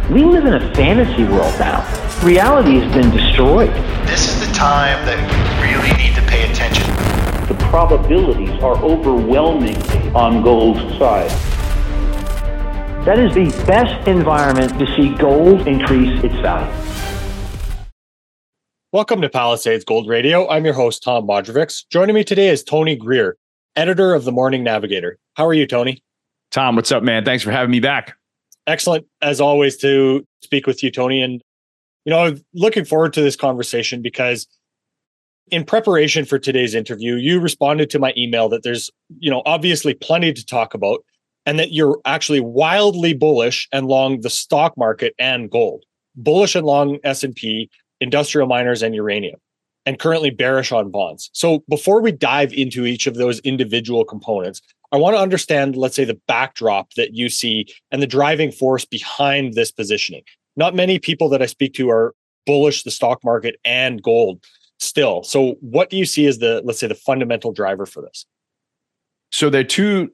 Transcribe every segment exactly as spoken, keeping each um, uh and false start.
We live in a fantasy world now. Reality has been destroyed. This is the time that you really need to pay attention. The probabilities are overwhelming on gold's side. That is the best environment to see gold increase its value. Welcome to Palisades Gold Radio. I'm your host, Tom Modrovics. Joining me today is Tony Greer, editor of the Morning Navigator. How are you, Tony? Tom, what's up, man? Thanks for having me back. Excellent, as always, to speak with you, Tony. And, you know, I'm looking forward to this conversation because in preparation for today's interview, you responded to my email that there's, you know, obviously plenty to talk about and that you're actually wildly bullish and long the stock market and gold, bullish and long S and P, industrial miners, and uranium, and currently bearish on bonds. So before we dive into each of those individual components, I want to understand, let's say, the backdrop that you see and the driving force behind this positioning. Not many people that I speak to are bullish the stock market and gold still. So what do you see as the, let's say, the fundamental driver for this? So they're two,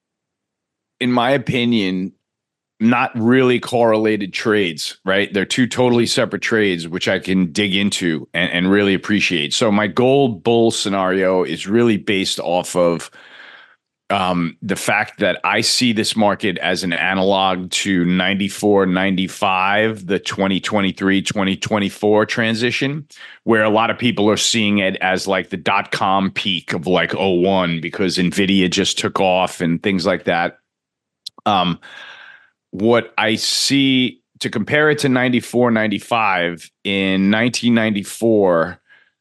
in my opinion, not really correlated trades, right? They're two totally separate trades, which I can dig into and, and really appreciate. So my gold bull scenario is really based off of um, the fact that I see this market as an analog to ninety-four, ninety-five, the twenty twenty-three, twenty twenty-four transition, where a lot of people are seeing it as like the dot-com peak of like oh one because NVIDIA just took off and things like that. Um, What I see, to compare it to ninety-four, ninety-five, in nineteen ninety-four,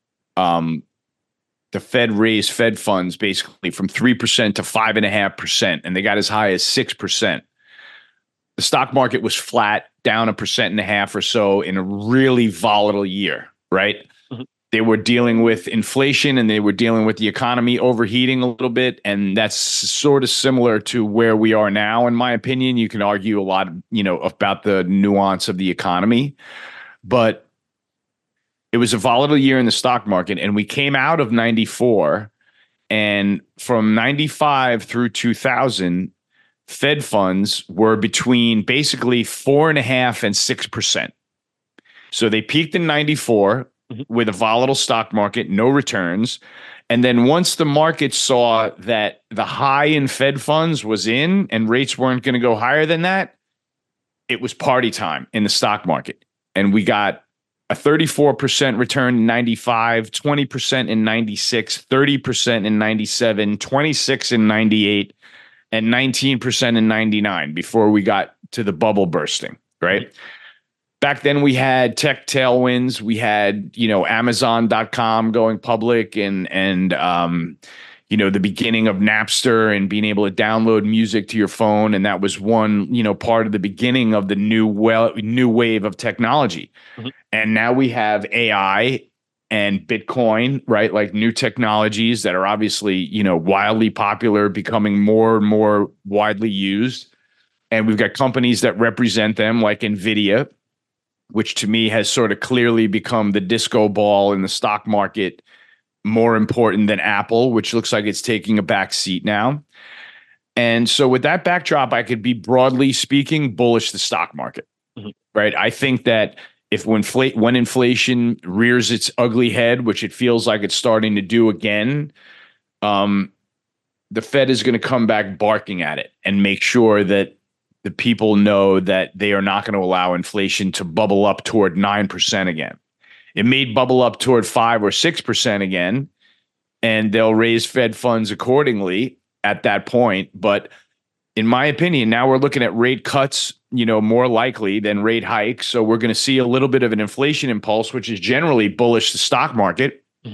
um, the Fed raised Fed funds basically from three percent to five point five percent, and they got as high as six percent. The stock market was flat, down a percent and a half or so in a really volatile year, right? Mm-hmm. They were dealing with inflation and they were dealing with the economy overheating a little bit. And that's sort of similar to where we are now, in my opinion. You can argue a lot, you know, about the nuance of the economy, but it was a volatile year in the stock market. And we came out of ninety-four, and from ninety-five through two thousand, Fed funds were between basically four and a half and six percent. So they peaked in ninety-four with a volatile stock market, no returns. And then once the market saw that the high in Fed funds was in and rates weren't going to go higher than that, it was party time in the stock market. And we got a thirty-four percent return in ninety-five, twenty percent in ninety-six, thirty percent in ninety-seven, twenty-six in ninety-eight, and nineteen percent in ninety-nine before we got to the bubble bursting, right? Back then we had tech tailwinds. We had, you know, Amazon dot com going public and, and, um, you know, the beginning of Napster and being able to download music to your phone. And that was one, you know, part of the beginning of the new, well, new wave of technology. Mm-hmm. And now we have A I and Bitcoin, right? Like new technologies that are obviously, you know, wildly popular, becoming more and more widely used. And we've got companies that represent them like NVIDIA, which to me has sort of clearly become the disco ball in the stock market, more important than Apple, which looks like it's taking a back seat now. And so with that backdrop, I could be, broadly speaking, bullish the stock market, mm-hmm. right? I think that if when, infl- when inflation rears its ugly head, which it feels like it's starting to do again, um, the Fed is going to come back barking at it and make sure that the people know that they are not going to allow inflation to bubble up toward nine percent again. It may bubble up toward five or six percent again, and they'll raise Fed funds accordingly at that point. But in my opinion, now we're looking at rate cuts, you know, more likely than rate hikes. So we're going to see a little bit of an inflation impulse, which is generally bullish the stock market. Mm-hmm.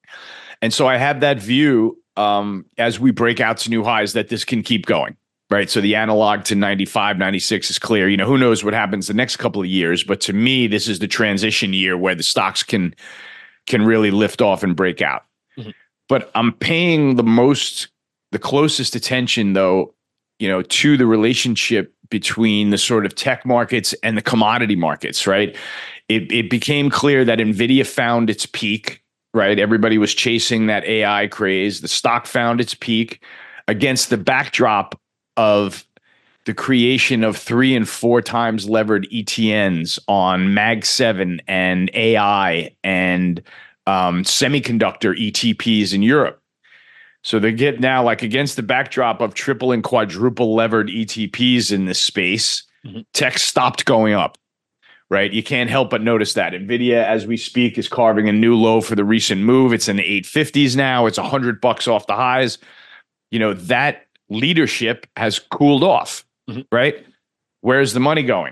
And so I have that view um, as we break out to new highs that this can keep going. Right. So the analog to ninety-five, ninety-six is clear. You know, who knows what happens the next couple of years. But to me, this is the transition year where the stocks can can really lift off and break out. Mm-hmm. But I'm paying the most, the closest attention, though, you know, to the relationship between the sort of tech markets and the commodity markets. Right. It, it became clear that NVIDIA found its peak. Right. Everybody was chasing that A I craze. The stock found its peak against the backdrop of the creation of three and four times levered E T Ns on Mag seven and A I and um, semiconductor E T Ps in Europe. So they get now, like, against the backdrop of triple and quadruple levered E T Ps in this space, mm-hmm. tech stopped going up, right? You can't help but notice that. NVIDIA, as we speak, is carving a new low for the recent move. It's in the eight fifties now. It's one hundred bucks off the highs. You know, that leadership has cooled off, mm-hmm. right? Where's the money going?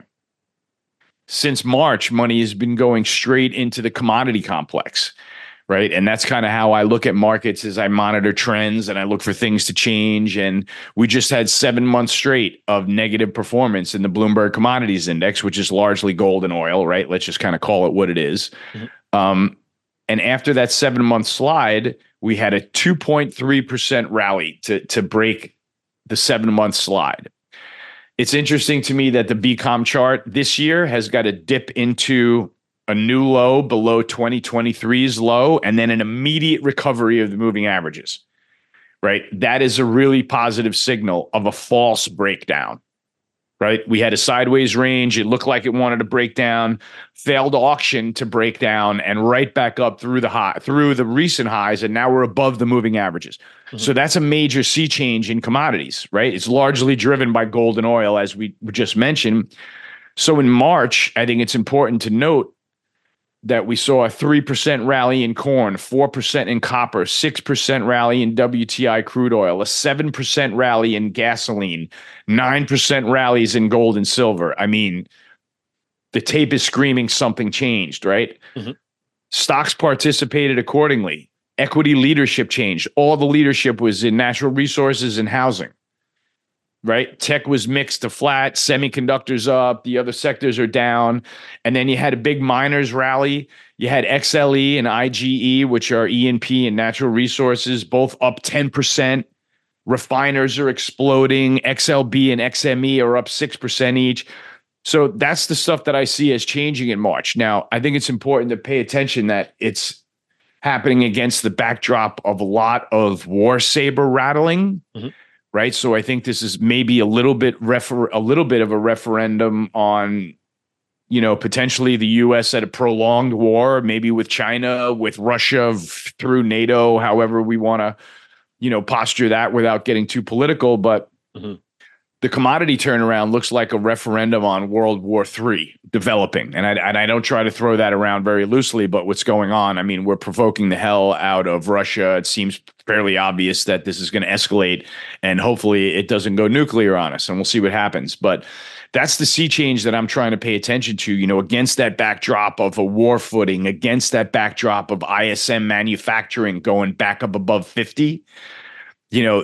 Since March, money has been going straight into the commodity complex. Right. And that's kind of how I look at markets as I monitor trends and I look for things to change. And we just had seven months straight of negative performance in the Bloomberg Commodities Index, which is largely gold and oil. Right. Let's just kind of call it what it is. Mm-hmm. Um, and after that seven month slide, we had a two point three percent rally to, to break the seven month slide. It's interesting to me that the B COM chart this year has got a dip into a new low below twenty twenty-three's low, and then an immediate recovery of the moving averages, right? That is a really positive signal of a false breakdown, right? We had a sideways range. It looked like it wanted to break down, failed auction to break down, and right back up through the high, through the recent highs, and now we're above the moving averages. Mm-hmm. So that's a major sea change in commodities, right? It's largely driven by gold and oil, as we just mentioned. So in March, I think it's important to note that we saw a three percent rally in corn, four percent in copper, six percent rally in W T I crude oil, a seven percent rally in gasoline, nine percent rallies in gold and silver. I mean, the tape is screaming something changed, right? Mm-hmm. Stocks participated accordingly. Equity leadership changed. All the leadership was in natural resources and housing. Right? Tech was mixed to flat, semiconductors up, the other sectors are down. And then you had a big miners rally. You had X L E and I G E, which are E and P and natural resources, both up ten percent. Refiners are exploding. X L B and X M E are up six percent each. So that's the stuff that I see as changing in March. Now, I think it's important to pay attention that it's happening against the backdrop of a lot of war saber rattling. Mm-hmm. Right. So I think this is maybe a little bit refer- a little bit of a referendum on, you know, potentially the U S at a prolonged war, maybe with China, with Russia, f- through NATO, however we want to, you know, posture that without getting too political. But mm-hmm. the commodity turnaround looks like a referendum on World War Three developing. And I, and I don't try to throw that around very loosely, but what's going on? I mean, we're provoking the hell out of Russia. It seems fairly obvious that this is going to escalate, and hopefully it doesn't go nuclear on us, and we'll see what happens. But that's the sea change that I'm trying to pay attention to, you know, against that backdrop of a war footing, against that backdrop of I S M manufacturing going back up above fifty, you know,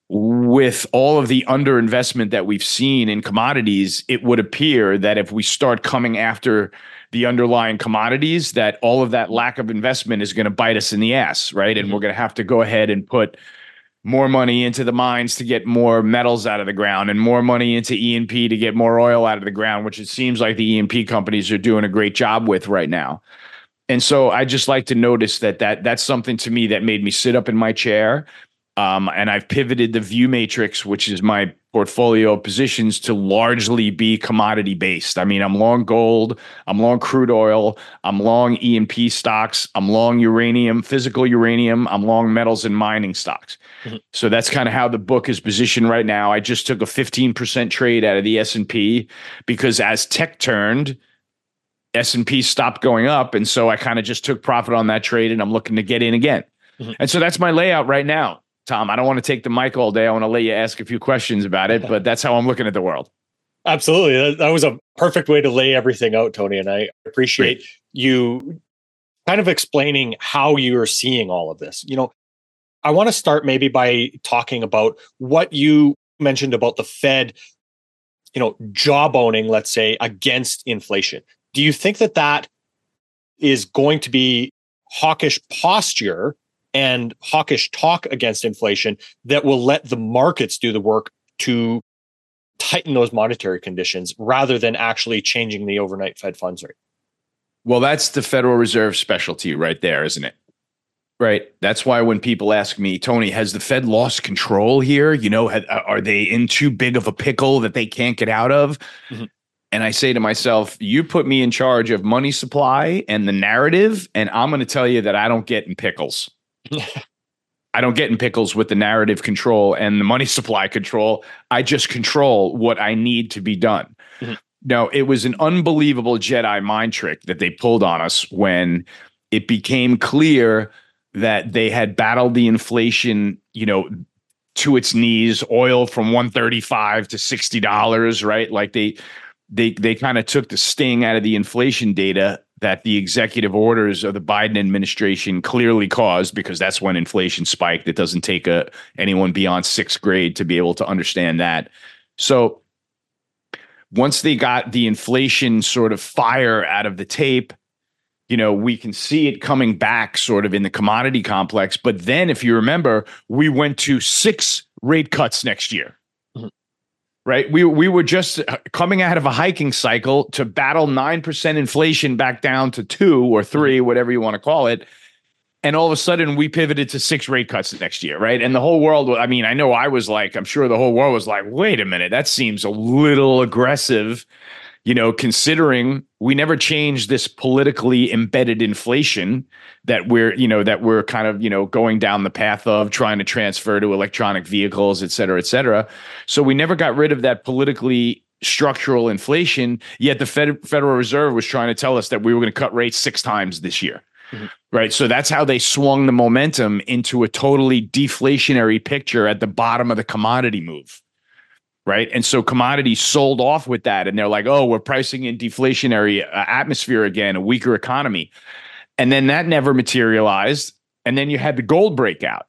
with all of the underinvestment that we've seen in commodities, it would appear that if we start coming after the underlying commodities, that all of that lack of investment is going to bite us in the ass, right? And mm-hmm. we're going to have to go ahead and put more money into the mines to get more metals out of the ground, and more money into E and P to get more oil out of the ground, which it seems like the E and P companies are doing a great job with right now. And so I just like to notice that that that's something to me that made me sit up in my chair. Um, and I've pivoted the view matrix, which is my portfolio of positions, to largely be commodity based. I mean, I'm long gold, I'm long crude oil, I'm long E and P stocks, I'm long uranium, physical uranium, I'm long metals and mining stocks. Mm-hmm. So that's kind of how the book is positioned right now. I just took a fifteen percent trade out of the S and P because as tech turned, S and P stopped going up. And so I kind of just took profit on that trade, and I'm looking to get in again. Mm-hmm. And so that's my layout right now. Tom, I don't want to take the mic all day. I want to let you ask a few questions about it, but that's how I'm looking at the world. Absolutely. That was a perfect way to lay everything out, Tony. And I appreciate Great. you kind of explaining how you're seeing all of this. You know, I want to start maybe by talking about what you mentioned about the Fed, you know, jawboning, let's say, against inflation. Do you think that that is going to be hawkish posture and hawkish talk against inflation that will let the markets do the work to tighten those monetary conditions rather than actually changing the overnight Fed funds rate? Well, that's the Federal Reserve specialty right there, isn't it? Right. That's why when people ask me, Tony, has the Fed lost control here? You know, had, are they in too big of a pickle that they can't get out of? Mm-hmm. And I say to myself, you put me in charge of money supply and the narrative, and I'm going to tell you that I don't get in pickles. I don't get in pickles with the narrative control and the money supply control. I just control what I need to be done. Mm-hmm. Now, it was an unbelievable Jedi mind trick that they pulled on us when it became clear that they had battled the inflation, you know, to its knees, oil from one thirty-five to sixty dollars, right? Like they they they kind of took the sting out of the inflation data that the executive orders of the Biden administration clearly caused, because that's when inflation spiked. It doesn't take a anyone beyond sixth grade to be able to understand that. So once they got the inflation sort of fire out of the tape, you know, we can see it coming back sort of in the commodity complex. But then, if you remember, we went to six rate cuts next year. Mm-hmm. Right. We we were just coming out of a hiking cycle to battle nine percent inflation back down to two or three, mm-hmm. whatever you want to call it. And all of a sudden we pivoted to six rate cuts next year. Right. And the whole world, I mean, I know I was like, I'm sure the whole world was like, wait a minute, that seems a little aggressive, you know, considering we never changed this politically embedded inflation that we're, you know, that we're kind of, you know, going down the path of trying to transfer to electronic vehicles, et cetera, et cetera. So we never got rid of that politically structural inflation, yet the Fed, Federal Reserve was trying to tell us that we were going to cut rates six times this year. Mm-hmm. Right. So that's how they swung the momentum into a totally deflationary picture at the bottom of the commodity move. Right. And so commodities sold off with that. And they're like, oh, we're pricing in deflationary uh, atmosphere again, a weaker economy. And then that never materialized. And then you had the gold breakout.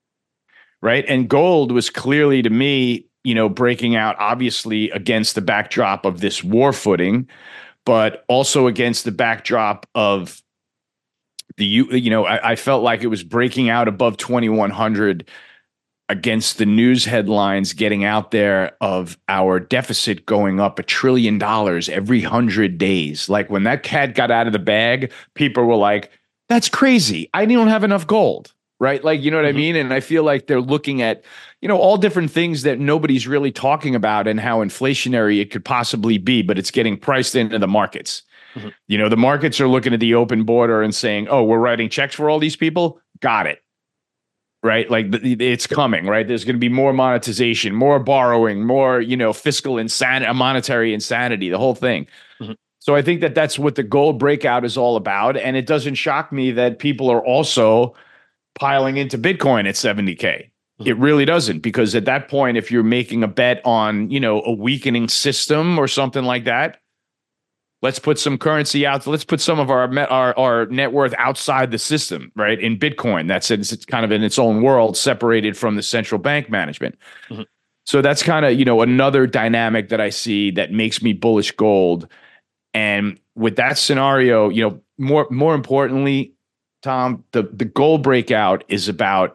Right. And gold was clearly, to me, you know, breaking out, obviously, against the backdrop of this war footing, but also against the backdrop of the, you know, I, I felt like it was breaking out above twenty-one hundred against the news headlines getting out there of our deficit going up a trillion dollars every hundred days. Like when that cat got out of the bag, people were like, that's crazy. I don't have enough gold. Right. Like, you know what mm-hmm. I mean? And I feel like they're looking at, you know, all different things that nobody's really talking about and how inflationary it could possibly be, but it's getting priced into the markets. Mm-hmm. You know, the markets are looking at the open border and saying, oh, we're writing checks for all these people. Got it. Right. Like it's coming. Right. There's going to be more monetization, more borrowing, more, you know, fiscal insanity, monetary insanity, the whole thing. Mm-hmm. So I think that that's what the gold breakout is all about. And it doesn't shock me that people are also piling into Bitcoin at seventy K. Mm-hmm. It really doesn't, because at that point, if you're making a bet on, you know, a weakening system or something like that, let's put some currency out. Let's put some of our our, our net worth outside the system, right? In Bitcoin, that's it. It's kind of in its own world, separated from the central bank management. Mm-hmm. So that's kind of, you know, another dynamic that I see that makes me bullish gold. And with that scenario, you know, more more importantly, Tom, the the gold breakout is about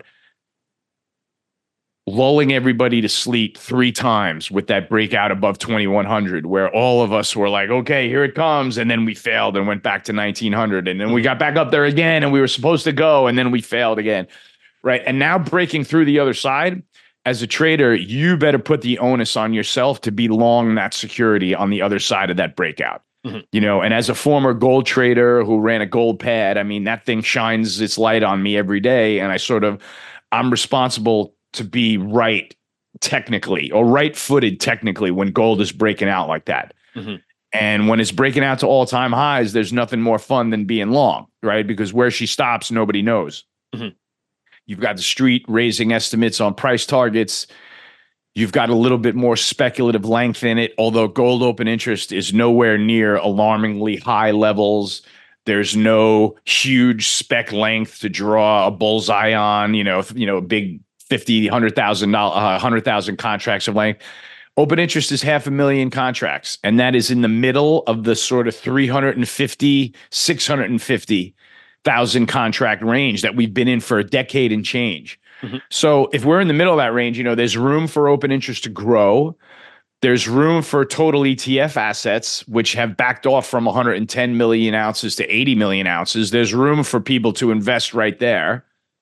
lulling everybody to sleep three times with that breakout above twenty-one hundred, where all of us were like, okay, here it comes. And then we failed and went back to nineteen hundred. And then we got back up there again and we were supposed to go. And then we failed again. Right. And now breaking through the other side, as a trader, you better put the onus on yourself to be long that security on the other side of that breakout. Mm-hmm. You know, and as a former gold trader who ran a gold pad, I mean, that thing shines its light on me every day. And I sort of, I'm responsible to be right technically, or right footed technically, when gold is breaking out like that. Mm-hmm. And when it's breaking out to all time highs, there's nothing more fun than being long, right? Because where she stops, nobody knows. Mm-hmm. You've got the street raising estimates on price targets. You've got a little bit more speculative length in it, although gold open interest is nowhere near alarmingly high levels. There's no huge spec length to draw a bullseye on, you know, you know, a big fifty, one hundred thousand, uh, one hundred thousand contracts of length. Open interest is half a million contracts, and that is in the middle of the sort of three hundred fifty, six hundred fifty thousand contract range that we've been in for a decade and change. Mm-hmm. So if we're in the middle of that range, you know, there's room for open interest to grow. There's room for total E T F assets, which have backed off from one hundred ten million ounces to eighty million ounces. There's room for people to invest right there.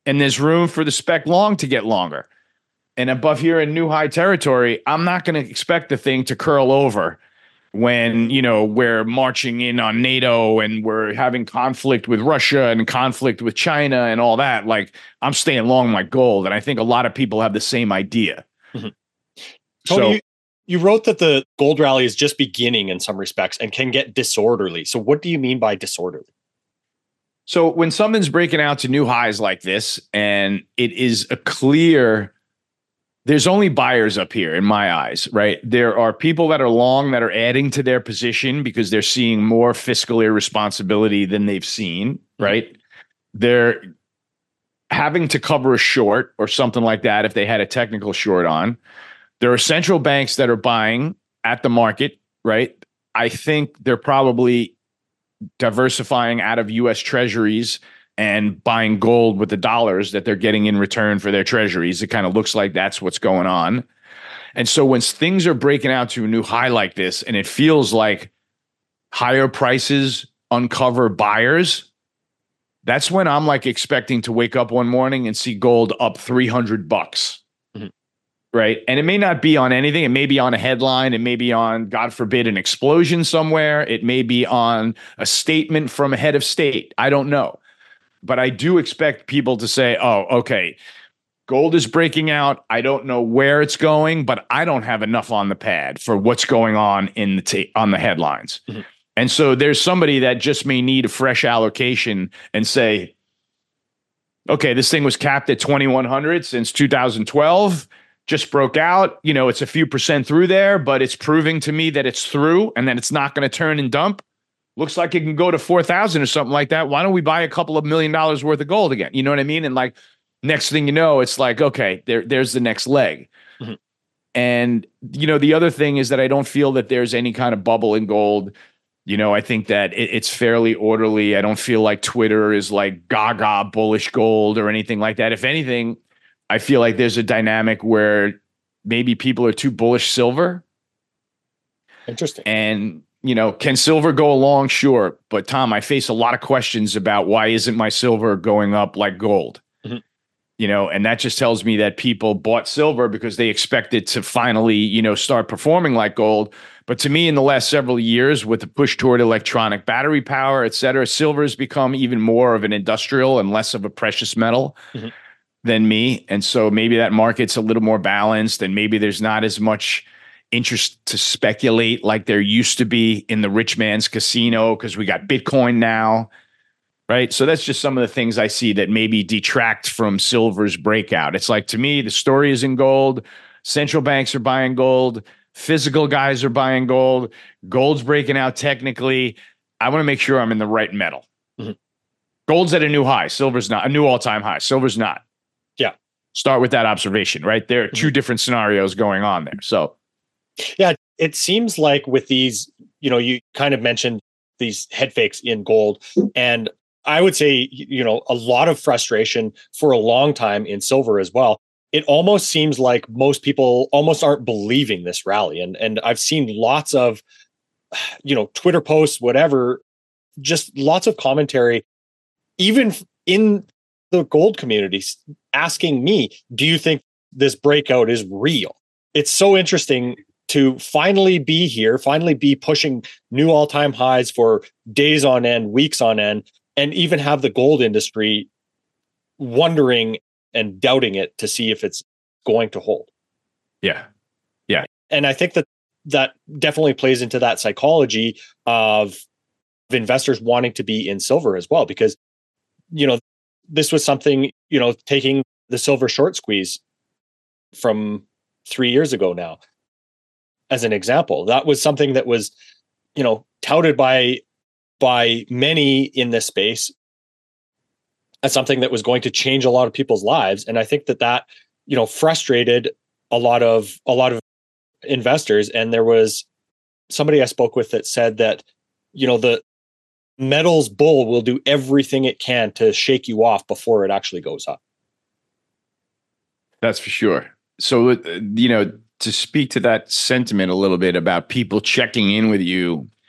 and there's room for the spec long to get longer. And above here in new high territory, I'm not going to expect the thing to curl over when, you know, we're marching in on NATO and we're having conflict with Russia and conflict with China and all that. Like, I'm staying long my gold. And I think a lot of people have the same idea. Mm-hmm. So, Tony, you, you wrote that the gold rally is just beginning in some respects and can get disorderly. So what do you mean by disorderly? So when something's breaking out to new highs like this, and it is a clear, there's only buyers up here in my eyes, right? There are people that are long that are adding to their position because they're seeing more fiscal irresponsibility than they've seen, right? Mm-hmm. They're having to cover a short or something like that if they had a technical short on. There are central banks that are buying at the market, right? I think they're probably diversifying out of U S treasuries and buying gold with the dollars that they're getting in return for their treasuries. It kind of looks like that's what's going on. And so when things are breaking out to a new high like this, and it feels like higher prices uncover buyers, that's when I'm like expecting to wake up one morning and see gold up three hundred bucks. Mm-hmm. Right. And it may not be on anything. It may be on a headline. It may be on, God forbid, an explosion somewhere. It may be on a statement from a head of state. I don't know. But I do expect people to say, oh, okay, gold is breaking out. I don't know where it's going, but I don't have enough on the pad for what's going on in the ta- on the headlines. Mm-hmm. And so there's somebody that just may need a fresh allocation and say, okay, this thing was capped at twenty-one hundred since two thousand twelve. Just broke out. You know, it's a few percent through there, but it's proving to me that it's through and that it's not going to turn and dump. Looks like it can go to four thousand or something like that. Why don't we buy a couple of million dollars worth of gold again? You know what I mean? And like, next thing you know, it's like, okay, there, there's the next leg. Mm-hmm. And, you know, the other thing is that I don't feel that there's any kind of bubble in gold. You know, I think that it, it's fairly orderly. I don't feel like Twitter is like gaga bullish gold or anything like that. If anything, I feel like there's a dynamic where maybe people are too bullish silver. Interesting. And, you know, can silver go along? Sure. But Tom, I face a lot of questions about why isn't my silver going up like gold? Mm-hmm. You know, and that just tells me that people bought silver because they expected to finally, you know, start performing like gold. But to me, in the last several years, with the push toward electronic battery power, et cetera, silver has become even more of an industrial and less of a precious metal. Mm-hmm. than me. And so maybe that market's a little more balanced and maybe there's not as much interest to speculate like there used to be in the rich man's casino because we got Bitcoin now, right? So that's just some of the things I see that maybe detract from silver's breakout. It's like, to me, the story is in gold. Central banks are buying gold. Physical guys are buying gold. Gold's breaking out technically. I want to make sure I'm in the right metal. Mm-hmm. Gold's at a new high. Silver's not. A new all-time high. Silver's not. Yeah. Start with that observation, right? There are two mm-hmm. different scenarios going on there. So, yeah, it seems like with these, you know, you kind of mentioned these head fakes in gold. And I would say, you know, a lot of frustration for a long time in silver as well. It almost seems like most people almost aren't believing this rally. And, and I've seen lots of, you know, Twitter posts, whatever, just lots of commentary, even in the gold communities, asking me, do you think this breakout is real? It's so interesting to finally be here, finally be pushing new all-time highs for days on end, weeks on end, and even have the gold industry wondering and doubting it to see if it's going to hold. Yeah. Yeah. And I think that that definitely plays into that psychology of investors wanting to be in silver as well, because, you know, this was something, you know, taking the silver short squeeze from three years ago now, as an example, that was something that was, you know, touted by, by many in this space as something that was going to change a lot of people's lives. And I think that that, you know, frustrated a lot of, a lot of investors. And there was somebody I spoke with that said that, you know, the metals bull will do everything it can to shake you off before it actually goes up. That's for sure. So, uh, you know, to speak to that sentiment a little bit about people checking in with you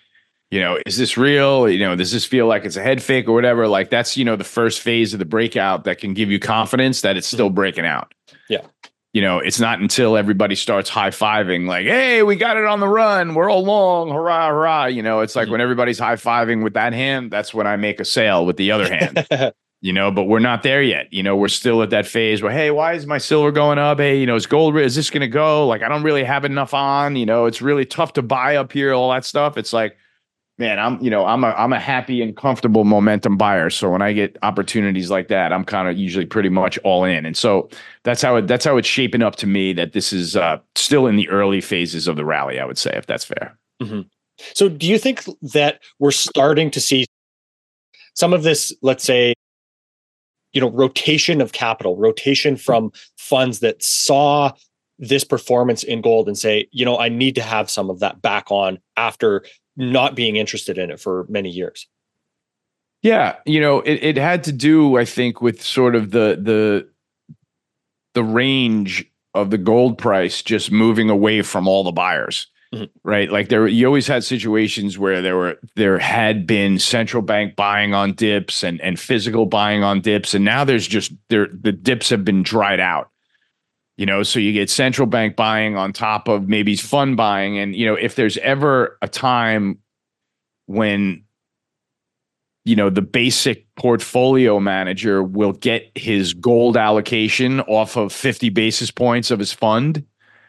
You know, is this real? You know, does this feel like it's a head fake or whatever? Like that's, you know, the first phase of the breakout that can give you confidence that it's still breaking out. Yeah. You know, it's not until everybody starts high-fiving like, hey, we got it on the run. We're all long. Hurrah, hurrah. You know, it's like mm-hmm. when everybody's high-fiving with that hand, that's when I make a sale with the other hand. You know, but we're not there yet. You know, we're still at that phase where, hey, why is my silver going up? Hey, you know, is gold, is this going to go? Like, I don't really have enough on. You know, it's really tough to buy up here, all that stuff. It's like, man, I'm, you know, I'm a, I'm a happy and comfortable momentum buyer. So when I get opportunities like that, I'm kind of usually pretty much all in. And so that's how it, that's how it's shaping up to me that this is uh, still in the early phases of the rally, I would say, if that's fair. Mm-hmm. So do you think that we're starting to see some of this, let's say, you know, rotation of capital, rotation from funds that saw this performance in gold and say, you know, I need to have some of that back on after not being interested in it for many years? Yeah, you know, it, it had to do, I think, with sort of the the the range of the gold price just moving away from all the buyers, mm-hmm. right? Like there, you always had situations where there were there had been central bank buying on dips and and physical buying on dips, and now there's just there the dips have been dried out. You know, so you get central bank buying on top of maybe fund buying. And, you know, if there's ever a time when, you know, the basic portfolio manager will get his gold allocation off of fifty basis points of his fund,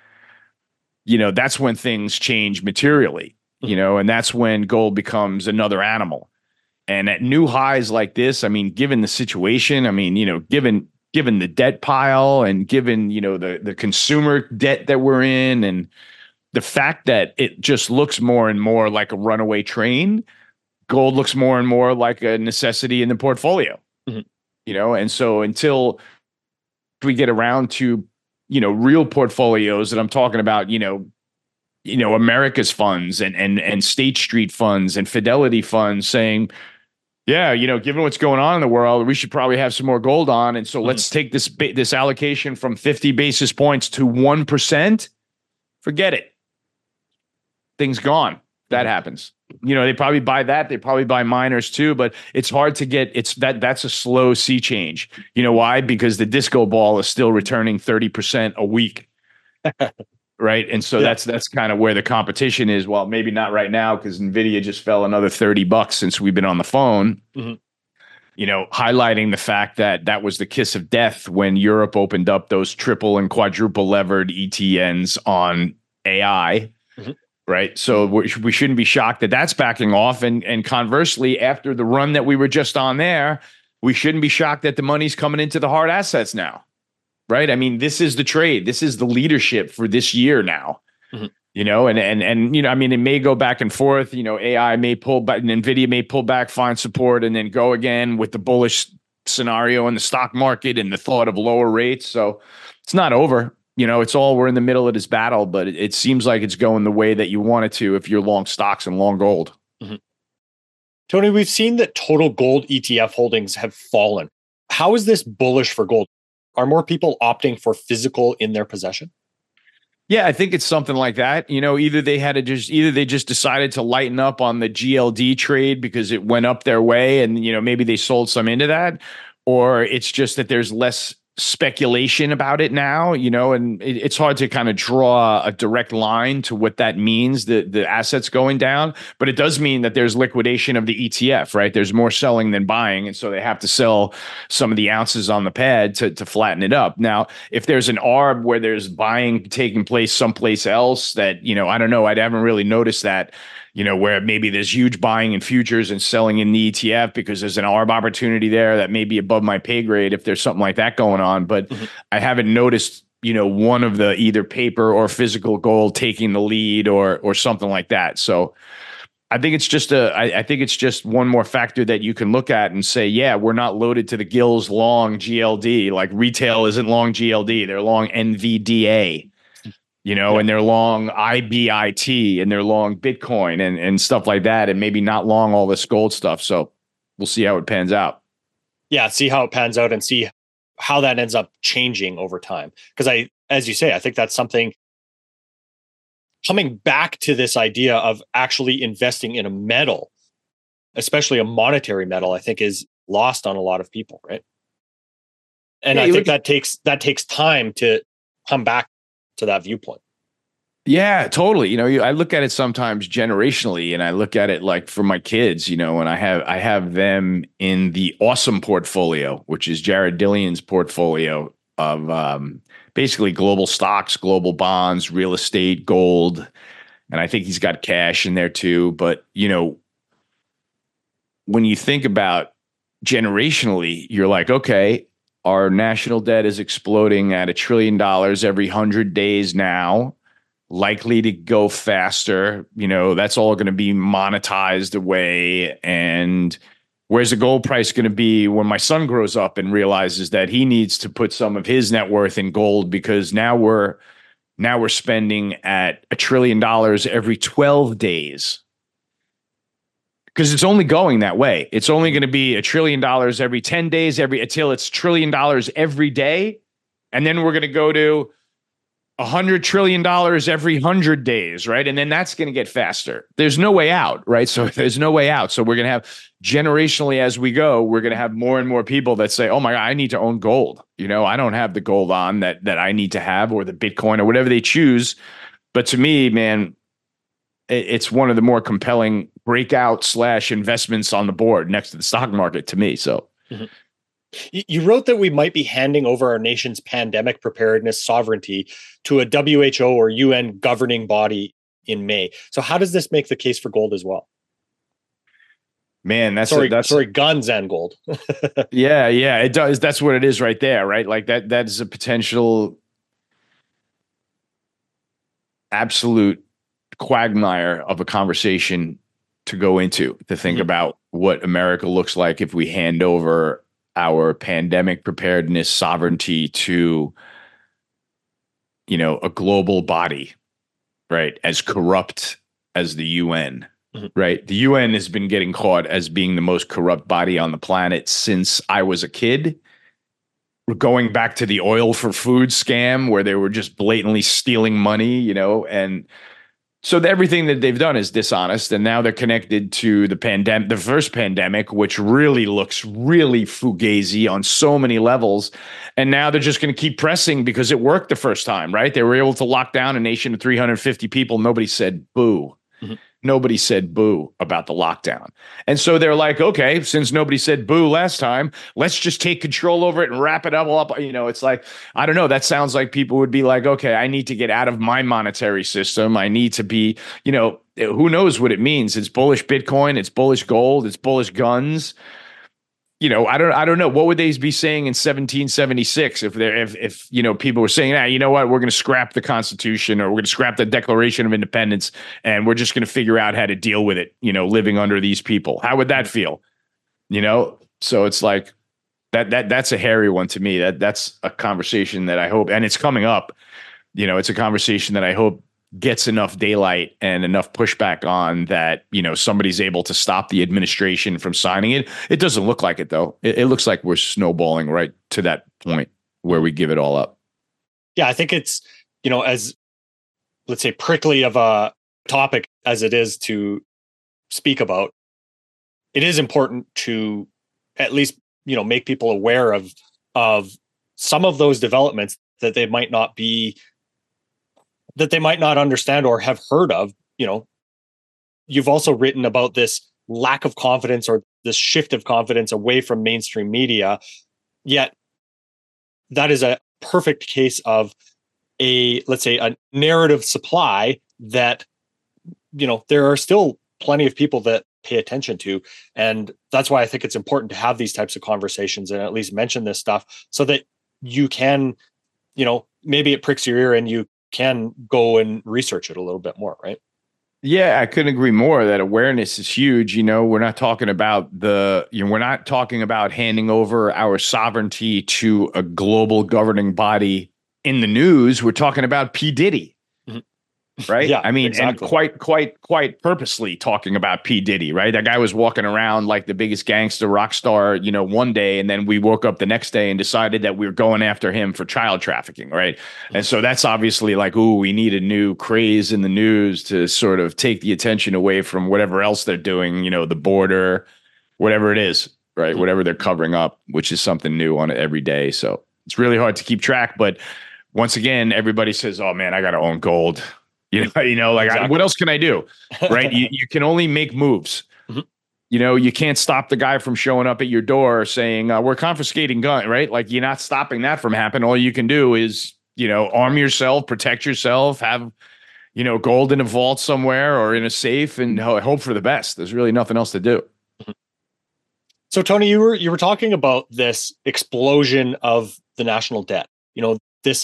you know, that's when things change materially, you know, and that's when gold becomes another animal. And at new highs like this, I mean, given the situation, I mean, you know, given given the debt pile and given, you know, the, the consumer debt that we're in and the fact that it just looks more and more like a runaway train, gold looks more and more like a necessity in the portfolio, mm-hmm. you know? And so until we get around to, you know, real portfolios that I'm talking about, you know, you know, America's funds and, and, and State Street funds and Fidelity funds saying, yeah, you know, given what's going on in the world, we should probably have some more gold on. And so mm-hmm. let's take this this allocation from fifty basis points to one percent. Forget it. Things gone. That happens. You know, they probably buy that. They probably buy miners too, but it's hard to get it's that that's a slow sea change. You know why? Because the disco ball is still returning thirty percent a week. Right. And so yeah. that's that's kind of where the competition is. Well, maybe not right now because NVIDIA just fell another thirty bucks since we've been on the phone, mm-hmm. you know, highlighting the fact that that was the kiss of death when Europe opened up those triple and quadruple levered E T Ns on A I. Mm-hmm. Right. So we we shouldn't be shocked that that's backing off. And, and conversely, after the run that we were just on there, we shouldn't be shocked that the money's coming into the hard assets now. Right. I mean, this is the trade. This is the leadership for this year now, mm-hmm. you know, and, and, and, you know, I mean, it may go back and forth, you know, A I may pull back and NVIDIA may pull back, find support and then go again with the bullish scenario in the stock market and the thought of lower rates. So it's not over, you know, it's all, we're in the middle of this battle, but it, it seems like it's going the way that you want it to if you're long stocks and long gold. Mm-hmm. Tony, we've seen that total gold E T F holdings have fallen. How is this bullish for gold? Are more people opting for physical in their possession? Yeah, I think it's something like that. You know, either they had to just either they just decided to lighten up on the G L D trade because it went up their way and, you know, maybe they sold some into that, or it's just that there's less speculation about it now, you know, and it, it's hard to kind of draw a direct line to what that means, the, the assets going down, but it does mean that there's liquidation of the E T F, right? There's more selling than buying. And so they have to sell some of the ounces on the pad to, to flatten it up. Now, if there's an arb where there's buying taking place someplace else that, you know, I don't know, I haven't really noticed that, you know, where maybe there's huge buying in futures and selling in the E T F because there's an arb opportunity there that may be above my pay grade if there's something like that going on. But mm-hmm. I haven't noticed, you know, one of the either paper or physical gold taking the lead or or something like that. So I think it's just a I, I think it's just one more factor that you can look at and say, yeah, we're not loaded to the gills long G L D. Like retail isn't long G L D, they're long N V D A. You know, yeah. and they're long I B I T and they're long Bitcoin and, and stuff like that. And maybe not long all this gold stuff. So we'll see how it pans out. Yeah, see how it pans out and see how that ends up changing over time. Because I, as you say, I think that's something coming back to this idea of actually investing in a metal, especially a monetary metal, I think is lost on a lot of people, right? And yeah, I think at- that takes that takes time to come back to that viewpoint. Yeah, totally. You know, you, I look at it sometimes generationally, and I look at it like for my kids, you know, and I have I have them in the awesome portfolio, which is Jared Dillion's portfolio of um, basically global stocks, global bonds, real estate, gold, and I think he's got cash in there too. But you know, when you think about generationally, you're like, okay, our national debt is exploding at a trillion dollars every hundred days now. Likely to go faster. You know, that's all going to be monetized away. And where's the gold price going to be when my son grows up and realizes that he needs to put some of his net worth in gold, because now we're now we're spending at a trillion dollars every twelve days. Because it's only going that way. It's only going to be a trillion dollars every ten days, every until it's trillion dollars every day. And then we're going to go to a hundred trillion dollars every hundred days, right? And then that's going to get faster. There's no way out, right? So there's no way out. So we're going to have generationally as we go, we're going to have more and more people that say, "Oh my God, I need to own gold." You know, I don't have the gold on that that I need to have, or the Bitcoin, or whatever they choose. But to me, man, it, it's one of the more compelling breakout slash investments on the board next to the stock market to me. So. Mm-hmm. You wrote that we might be handing over our nation's pandemic preparedness sovereignty to a W H O or U N governing body in May. So how does this make the case for gold as well? Man, that's sorry, a, that's sorry, guns and gold. yeah, yeah, it does. That's what it is right there, right? Like that. That is a potential absolute quagmire of a conversation to go into, to think mm-hmm. about what America looks like if we hand over our pandemic preparedness sovereignty to, you know, a global body, right? As corrupt as the U N, mm-hmm. right? The U N has been getting caught as being the most corrupt body on the planet since I was a kid. We're going back to the oil for food scam where they were just blatantly stealing money, you know, and so the, everything that they've done is dishonest, and now they're connected to the pandemic, the first pandemic, which really looks really fugazi on so many levels. And now they're just going to keep pressing because it worked the first time, right? They were able to lock down a nation of three hundred fifty people. Nobody said boo. Mm-hmm. Nobody said boo about the lockdown. And so they're like, okay, since nobody said boo last time, let's just take control over it and wrap it up all up. You know, it's like, I don't know. That sounds like people would be like, okay, I need to get out of my monetary system. I need to be, you know, who knows what it means. It's bullish Bitcoin. It's bullish gold. It's bullish guns. You know, I don't, I don't know. What would they be saying in seventeen seventy-six if they're, if, if, you know, people were saying, ah, you know what, we're going to scrap the Constitution, or we're going to scrap the Declaration of Independence, and we're just going to figure out how to deal with it, you know, living under these people. How would that feel? You know? So it's like that, that, that's a hairy one to me. That that's a conversation that I hope, and it's coming up, you know, it's a conversation that I hope gets enough daylight and enough pushback on that, you know, somebody's able to stop the administration from signing it. It doesn't look like it, though. It, it looks like we're snowballing right to that point where we give it all up. Yeah, I think it's, you know, as, let's say, prickly of a topic as it is to speak about, it is important to at least, you know, make people aware of, of some of those developments that they might not be that they might not understand or have heard of. You know, you've also written about this lack of confidence, or this shift of confidence away from mainstream media. Yet that is a perfect case of a, let's say, a narrative supply that, you know, there are still plenty of people that pay attention to. And that's why I think it's important to have these types of conversations and at least mention this stuff so that you can, you know, maybe it pricks your ear and you can go and research it a little bit more, right? Yeah, I couldn't agree more that awareness is huge. You know, we're not talking about the, you know, we're not talking about handing over our sovereignty to a global governing body in the news. We're talking about P. Diddy. Mm-hmm. right? Yeah, I mean, exactly. and quite, quite, quite purposely talking about P. Diddy, right? That guy was walking around like the biggest gangster rock star, you know, one day, and then we woke up the next day and decided that we were going after him for child trafficking, right? And so that's obviously like, ooh, we need a new craze in the news to sort of take the attention away from whatever else they're doing, you know, the border, whatever it is, right? Mm-hmm. Whatever they're covering up, which is something new on it every day. So it's really hard to keep track, but once again, everybody says, "Oh man, I got to own gold." You know, you know, like exactly. I, what else can I do? Right? you you can only make moves. Mm-hmm. You know, you can't stop the guy from showing up at your door saying, uh, "We're confiscating gun." Right? Like you're not stopping that from happening. All you can do is, you know, arm yourself, protect yourself, have, you know, gold in a vault somewhere or in a safe, and ho- hope for the best. There's really nothing else to do. Mm-hmm. So, Tony, you were you were talking about this explosion of the national debt. You know, this.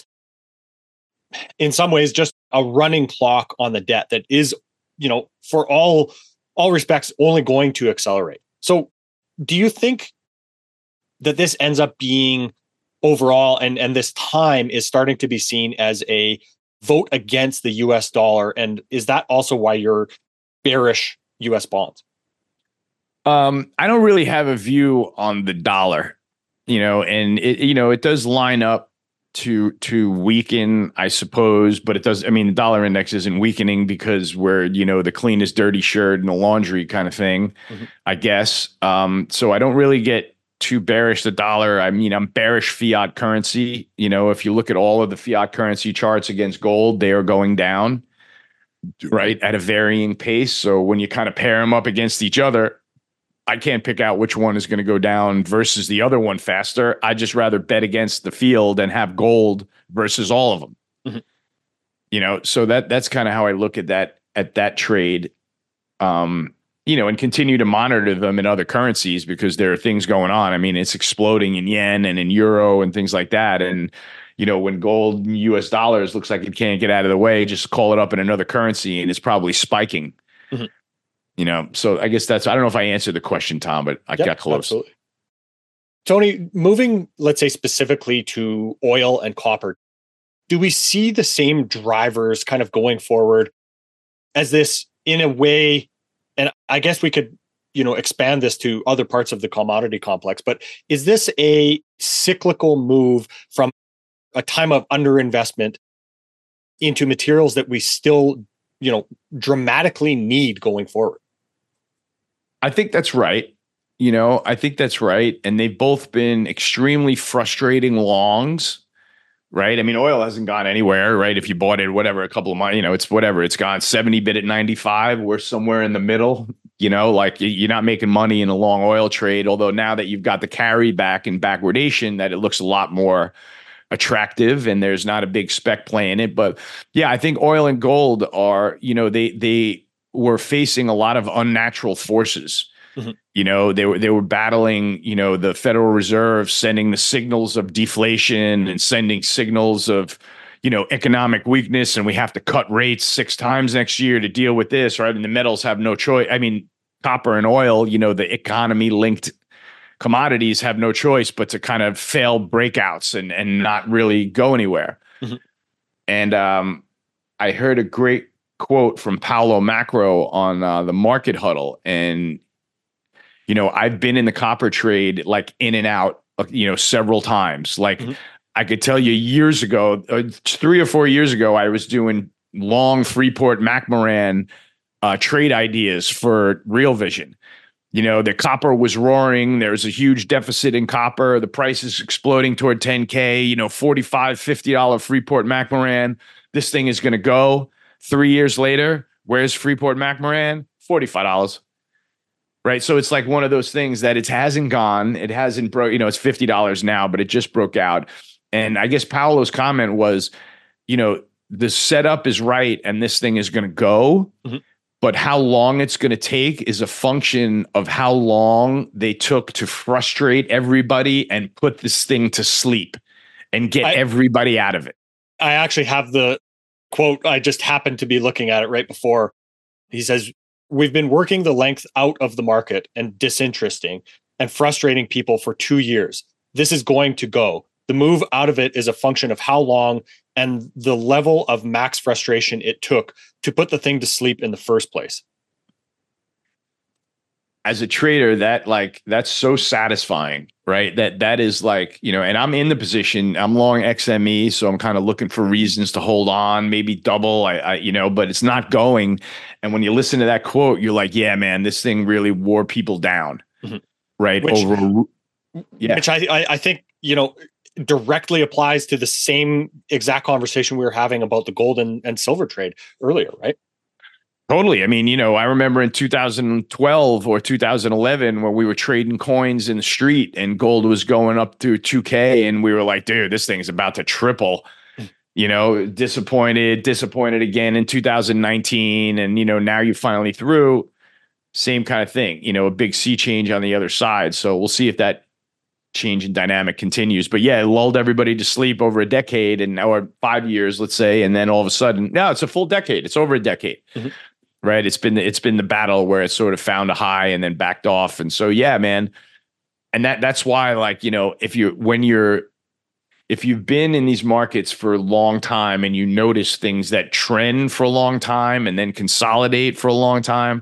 In some ways, just a running clock on the debt that is, you know, for all all respects, only going to accelerate. So, do you think that this ends up being overall, and and this time is starting to be seen as a vote against the U S dollar? And is that also why you're bearish U S bonds? Um, I don't really have a view on the dollar, you know, and it, you know, it does line up to to weaken, I suppose, but it does. I mean, the dollar index isn't weakening because we're, you know, the cleanest dirty shirt in the laundry kind of thing, mm-hmm. I guess. Um, so I don't really get too bearish the dollar. I mean, I'm bearish fiat currency. You know, if you look at all of the fiat currency charts against gold, they are going down, right, at a varying pace. So when you kind of pair them up against each other, I can't pick out which one is going to go down versus the other one faster. I just rather bet against the field and have gold versus all of them. Mm-hmm. You know, so that that's kind of how I look at that at that trade. Um, you know, and continue to monitor them in other currencies because there are things going on. I mean, it's exploding in yen and in euro and things like that. And you know, when gold and U S dollars looks like it can't get out of the way, just call it up in another currency and it's probably spiking. Mm-hmm. You know, so I guess that's, I don't know if I answered the question, Tom, but I yep, got close. Absolutely. Tony, moving, let's say specifically to oil and copper, do we see the same drivers kind of going forward as this in a way? And I guess we could, you know, expand this to other parts of the commodity complex, but is this a cyclical move from a time of underinvestment into materials that we still, you know, dramatically need going forward? I think that's right. You know, I think that's right. And they've both been extremely frustrating longs, right? I mean, oil hasn't gone anywhere, right? If you bought it, whatever, a couple of months, you know, it's whatever. It's gone seventy bid at ninety-five. We're somewhere in the middle, you know, like you're not making money in a long oil trade. Although now that you've got the carry back and backwardation, that it looks a lot more attractive and there's not a big spec play in it. But yeah, I think oil and gold are, you know, they, they, were facing a lot of unnatural forces. Mm-hmm. You know, they were they were battling, you know, the Federal Reserve sending the signals of deflation and sending signals of, you know, economic weakness, and we have to cut rates six times next year to deal with this, right? And the metals have no choice. I mean, copper and oil, you know, the economy linked commodities have no choice but to kind of fail breakouts and and not really go anywhere. Mm-hmm. And um, I heard a great quote from Paulo Macro on uh, the Market Huddle. And, you know, I've been in the copper trade, like in and out, you know, several times. Like mm-hmm. I could tell you years ago, uh, three or four years ago, I was doing long Freeport McMoran uh, trade ideas for Real Vision. You know, the copper was roaring. There's a huge deficit in copper. The price is exploding toward ten K, you know, forty-five, fifty dollars Freeport McMoran. This thing is going to go. Three years later, where's Freeport McMoran? forty-five dollars. Right. So it's like one of those things that it hasn't gone. It hasn't broke, you know, it's fifty dollars now, but it just broke out. And I guess Paolo's comment was, you know, the setup is right and this thing is going to go. Mm-hmm. But how long it's going to take is a function of how long they took to frustrate everybody and put this thing to sleep and get I, everybody out of it. I actually have the quote. I just happened to be looking at it right before. He says, "We've been working the length out of the market and disinteresting and frustrating people for two years. This is going to go. The move out of it is a function of how long and the level of max frustration it took to put the thing to sleep in the first place. As a trader, that like that's so satisfying, right? That that is like, you know, and I'm in the position, I'm long X M E, so I'm kind of looking for reasons to hold on, maybe double, I, I you know, but it's not going. And when you listen to that quote, you're like, yeah, man, this thing really wore people down, mm-hmm. right? Which, Over, yeah, which I, I I think, you know, directly applies to the same exact conversation we were having about the gold and, and silver trade earlier, right? Totally. I mean, you know, I remember in two thousand twelve or two thousand eleven when we were trading coins in the street and gold was going up to two K and we were like, dude, this thing's about to triple. You know, disappointed, disappointed again in two thousand nineteen. And, you know, now you're finally through. Same kind of thing, you know, a big sea change on the other side. So we'll see if that change in dynamic continues. But yeah, it lulled everybody to sleep over a decade and or five years, let's say. And then all of a sudden, no, it's a full decade. It's over a decade. Mm-hmm. Right. It's been, it's been the battle where it sort of found a high and then backed off. And so, yeah, man. And that, that's why, like, you know, if you, when you're, if you've been in these markets for a long time and you notice things that trend for a long time and then consolidate for a long time,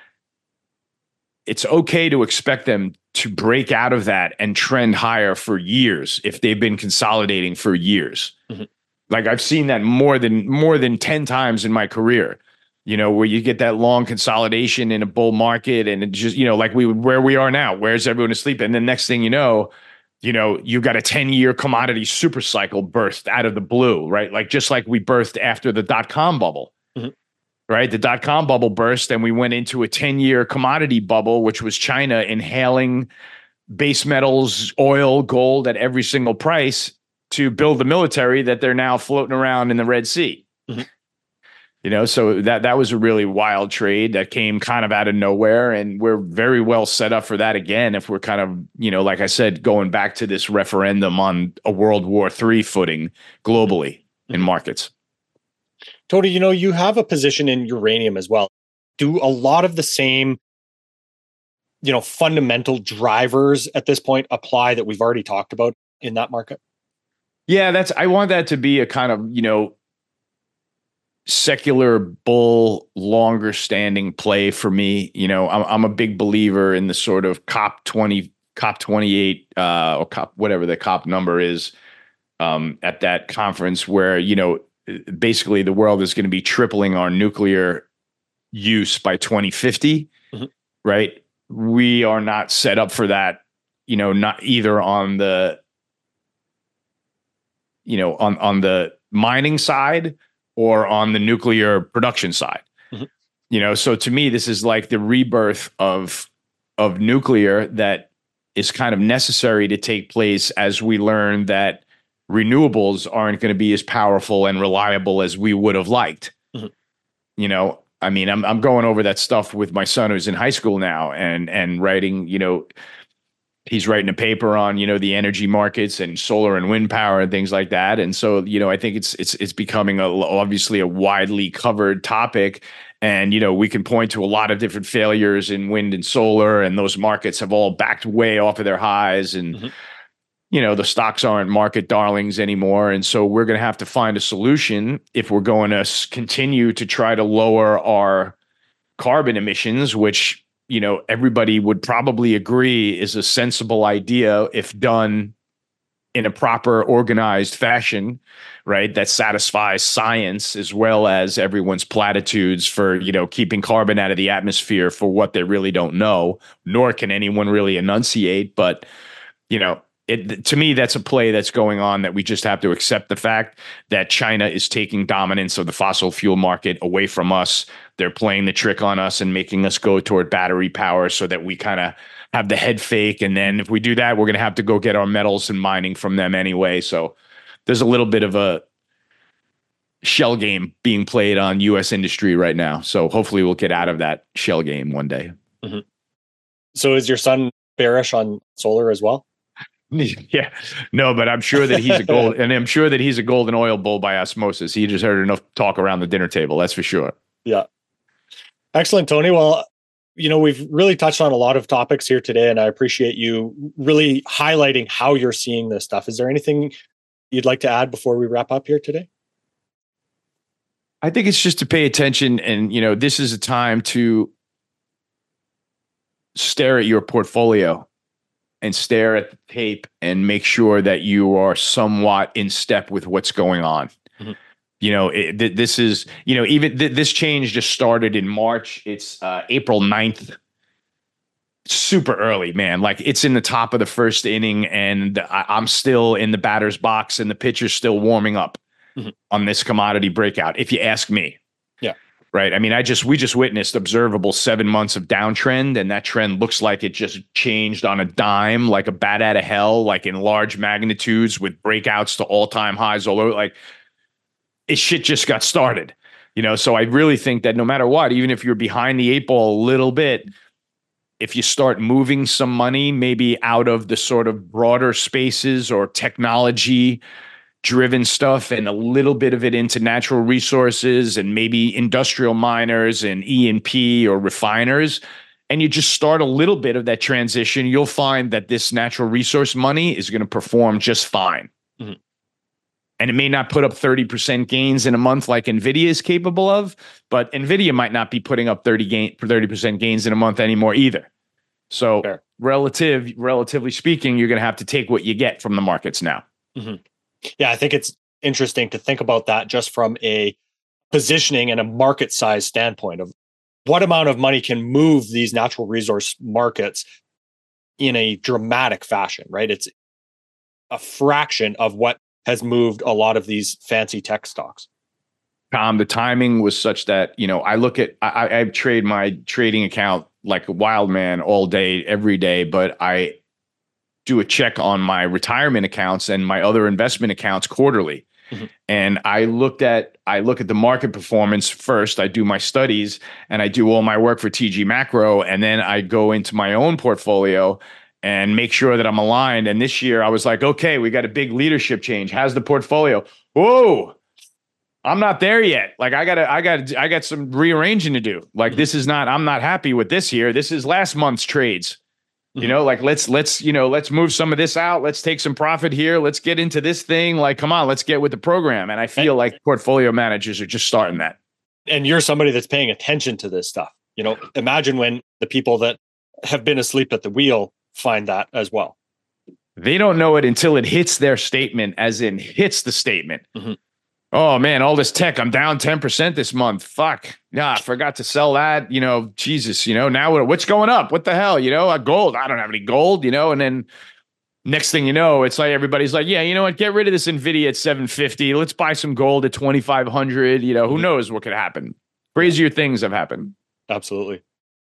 it's okay to expect them to break out of that and trend higher for years if they've been consolidating for years. Mm-hmm. Like I've seen that more than, more than ten times in my career. You know, where you get that long consolidation in a bull market and it just, you know, like we where we are now, where's everyone asleep? And then next thing you know, you know, you got a ten year commodity super cycle burst out of the blue, right? Like just like we birthed after the dot-com bubble, mm-hmm. right? The dot-com bubble burst and we went into a ten year commodity bubble, which was China inhaling base metals, oil, gold at every single price to build the military that they're now floating around in the Red Sea. Mm-hmm. You know, so that that was a really wild trade that came kind of out of nowhere. And we're very well set up for that again if we're kind of, you know, like I said, going back to this referendum on a World War Three footing globally mm-hmm. in markets. Tony, you know, you have a position in uranium as well. Do a lot of the same, you know, fundamental drivers at this point apply that we've already talked about in that market? Yeah, that's I want that to be a kind of, you know, secular bull, longer standing play for me. You know, I'm, I'm a big believer in the sort of COP twenty, COP twenty-eight, uh, or COP, whatever the COP number is, um, at that conference where, you know, basically the world is going to be tripling our nuclear use by twenty fifty, mm-hmm. right? We are not set up for that, you know, not either on the, you know, on, on the mining side or on the nuclear production side. Mm-hmm. You know, so to me, this is like the rebirth of, of nuclear that is kind of necessary to take place as we learn that renewables aren't going to be as powerful and reliable as we would have liked. Mm-hmm. You know, I mean, I'm I'm going over that stuff with my son who's in high school now and and writing, you know, he's writing a paper on, you know, the energy markets and solar and wind power and things like that. And so, you know, I think it's it's it's becoming a, obviously a widely covered topic. And, you know, we can point to a lot of different failures in wind and solar, and those markets have all backed way off of their highs. And, mm-hmm. you know, the stocks aren't market darlings anymore. And so we're going to have to find a solution if we're going to continue to try to lower our carbon emissions, which, you know, everybody would probably agree is a sensible idea if done in a proper organized fashion, right? That satisfies science as well as everyone's platitudes for, you know, keeping carbon out of the atmosphere for what they really don't know, nor can anyone really enunciate. But, you know, it, to me, that's a play that's going on that we just have to accept the fact that China is taking dominance of the fossil fuel market away from us. They're playing the trick on us and making us go toward battery power so that we kind of have the head fake. And then if we do that, we're going to have to go get our metals and mining from them anyway. So there's a little bit of a shell game being played on U S industry right now. So hopefully we'll get out of that shell game one day. Mm-hmm. So is your son bearish on solar as well? Yeah, no, but I'm sure that he's a gold, and I'm sure that he's a golden oil bull by osmosis. He just heard enough talk around the dinner table. That's for sure. Yeah. Excellent, Tony. Well, you know, we've really touched on a lot of topics here today, and I appreciate you really highlighting how you're seeing this stuff. Is there anything you'd like to add before we wrap up here today? I think it's just to pay attention, and you know, this is a time to stare at your portfolio and stare at the tape and make sure that you are somewhat in step with what's going on. Mm-hmm. You know, it, th- this is, you know, even th- this change just started in March. It's uh, April ninth. Super early, man. Like, it's in the top of the first inning, and I- I'm still in the batter's box, and the pitcher's still warming up mm-hmm. on this commodity breakout, if you ask me. Yeah. Right. I mean, I just we just witnessed observable seven months of downtrend, and that trend looks like it just changed on a dime, like a bat out of hell, like in large magnitudes with breakouts to all-time highs all over. Like, it shit just got started, you know. So I really think that no matter what, even if you're behind the eight ball a little bit, if you start moving some money, maybe out of the sort of broader spaces or technology driven stuff and a little bit of it into natural resources and maybe industrial miners and E and P or refiners, and you just start a little bit of that transition, you'll find that this natural resource money is going to perform just fine. Mm-hmm. And it may not put up thirty percent gains in a month like NVIDIA is capable of, but NVIDIA might not be putting up thirty gain, thirty percent gains in a month anymore either. So Fair. relative, relatively speaking, you're going to have to take what you get from the markets now. Mm-hmm. Yeah, I think it's interesting to think about that just from a positioning and a market size standpoint of what amount of money can move these natural resource markets in a dramatic fashion, right? It's a fraction of what has moved a lot of these fancy tech stocks. Tom, the timing was such that, you know, I look at, I, I trade my trading account like a wild man all day, every day, but I do a check on my retirement accounts and my other investment accounts quarterly. Mm-hmm. And I looked at, I look at the market performance first. I do my studies and I do all my work for T G Macro. And then I go into my own portfolio and make sure that I'm aligned. And this year I was like, okay, we got a big leadership change. How's the portfolio? Whoa, I'm not there yet. Like I gotta, I got, I got some rearranging to do. Like mm-hmm. this is not, I'm not happy with this here. This is last month's trades. You know, like let's, let's, you know, let's move some of this out. Let's take some profit here. Let's get into this thing. Like, come on, let's get with the program. And I feel like portfolio managers are just starting that. And you're somebody that's paying attention to this stuff. You know, imagine when the people that have been asleep at the wheel find that as well. They don't know it until it hits their statement, as in hits the statement. Mm-hmm. Oh man, all this tech, I'm down ten percent this month. Fuck. Yeah, I forgot to sell that. You know, Jesus, you know, now what's going up? What the hell? You know, uh, gold. I don't have any gold, you know, and then next thing you know, it's like everybody's like, yeah, you know what? Get rid of this NVIDIA at seven fifty. Let's buy some gold at twenty-five hundred. You know, who knows what could happen? Crazier things have happened. Absolutely.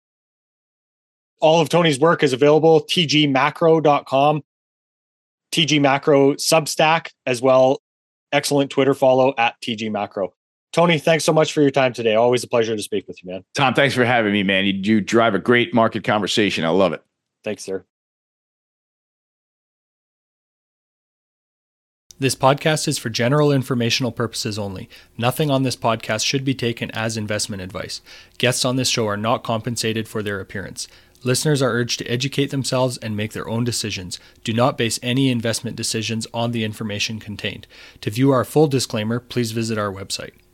All of Tony's work is available, T G macro dot com, T G Macro Substack as well. Excellent Twitter follow at T G Macro. Tony, thanks so much for your time today. Always a pleasure to speak with you, man. Tom, thanks for having me, man. You, you drive a great market conversation. I love it. Thanks, sir. This podcast is for general informational purposes only. Nothing on this podcast should be taken as investment advice. Guests on this show are not compensated for their appearance. Listeners are urged to educate themselves and make their own decisions. Do not base any investment decisions on the information contained. To view our full disclaimer, please visit our website.